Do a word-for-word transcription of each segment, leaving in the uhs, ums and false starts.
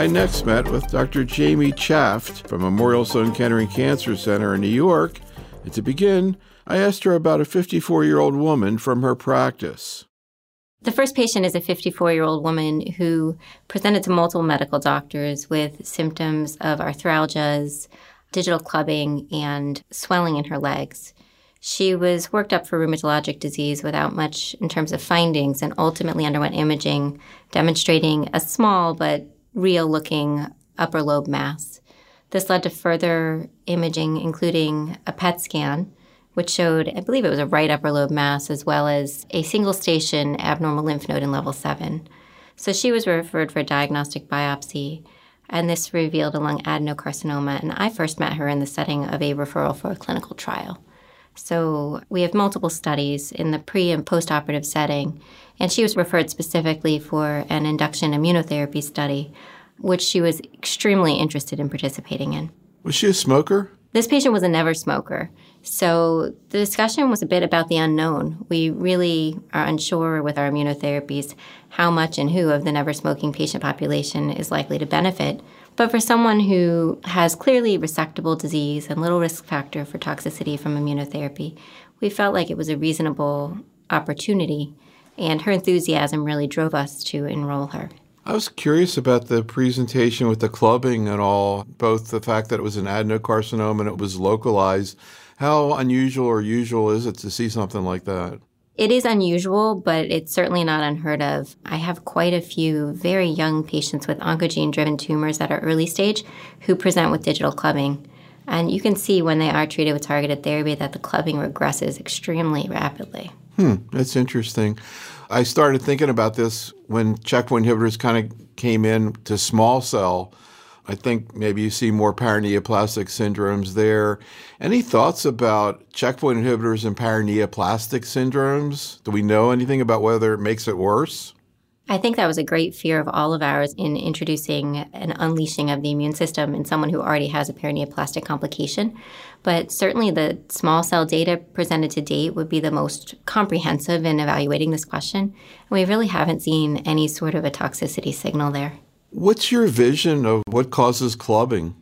I next met with Doctor Jamie Chaft from Memorial Sloan Kettering Cancer Center in New York. And to begin, I asked her about a fifty-four-year-old woman from her practice. The first patient is a fifty-four-year-old woman who presented to multiple medical doctors with symptoms of arthralgias, digital clubbing, and swelling in her legs. She was worked up for rheumatologic disease without much in terms of findings and ultimately underwent imaging demonstrating a small but real-looking upper lobe mass. This led to further imaging, including a P E T scan, which showed, I believe it was a right upper lobe mass, as well as a single-station abnormal lymph node in level seven. So she was referred for a diagnostic biopsy, and this revealed a lung adenocarcinoma, and I first met her in the setting of a referral for a clinical trial. So we have multiple studies in the pre- and post-operative setting, and she was referred specifically for an induction immunotherapy study, which she was extremely interested in participating in. Was she a smoker? This patient was a never smoker. So the discussion was a bit about the unknown. We really are unsure with our immunotherapies how much and who of the never smoking patient population is likely to benefit. But for someone who has clearly resectable disease and little risk factor for toxicity from immunotherapy, we felt like it was a reasonable opportunity, and her enthusiasm really drove us to enroll her. I was curious about the presentation with the clubbing and all, both the fact that it was an adenocarcinoma and it was localized. How unusual or usual is it to see something like that? It is unusual, but it's certainly not unheard of. I have quite a few very young patients with oncogene-driven tumors that are early stage who present with digital clubbing. And you can see when they are treated with targeted therapy that the clubbing regresses extremely rapidly. Hmm, that's interesting. I started thinking about this when checkpoint inhibitors kind of came in to small cell. I think maybe you see more paraneoplastic syndromes there. Any thoughts about checkpoint inhibitors and paraneoplastic syndromes? Do we know anything about whether it makes it worse? I think that was a great fear of all of ours in introducing an unleashing of the immune system in someone who already has a paraneoplastic complication. But certainly the small cell data presented to date would be the most comprehensive in evaluating this question. And we really haven't seen any sort of a toxicity signal there. What's your vision of what causes clubbing?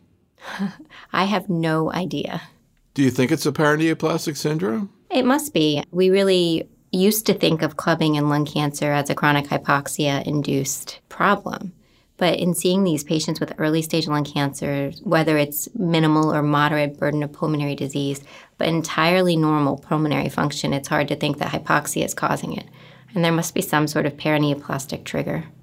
I have no idea. Do you think it's a paraneoplastic syndrome? It must be. We really used to think of clubbing in lung cancer as a chronic hypoxia-induced problem. But in seeing these patients with early-stage lung cancer, whether it's minimal or moderate burden of pulmonary disease, but entirely normal pulmonary function, it's hard to think that hypoxia is causing it. And there must be some sort of paraneoplastic trigger.